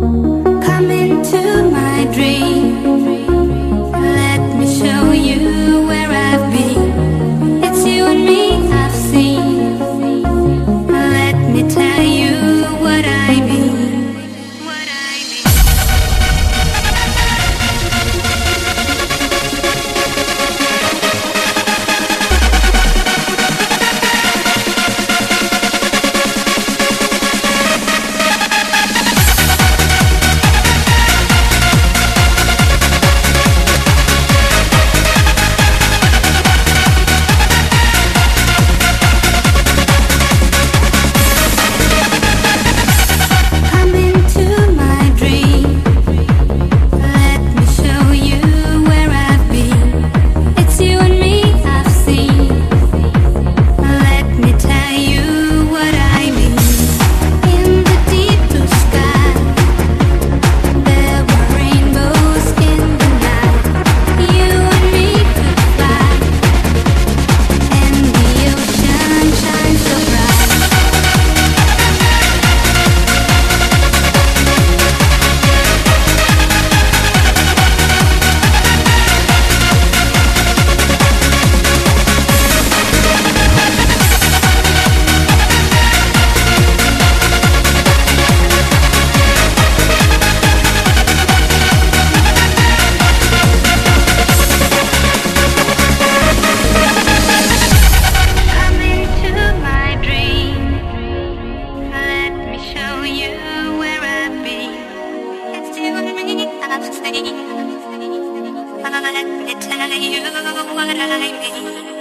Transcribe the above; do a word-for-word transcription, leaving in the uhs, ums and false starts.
Come into my dream. Let me show you where I've been. It's you and me I've seen. Let me tell you what I mean. What I mean. Let me tell you what I mean.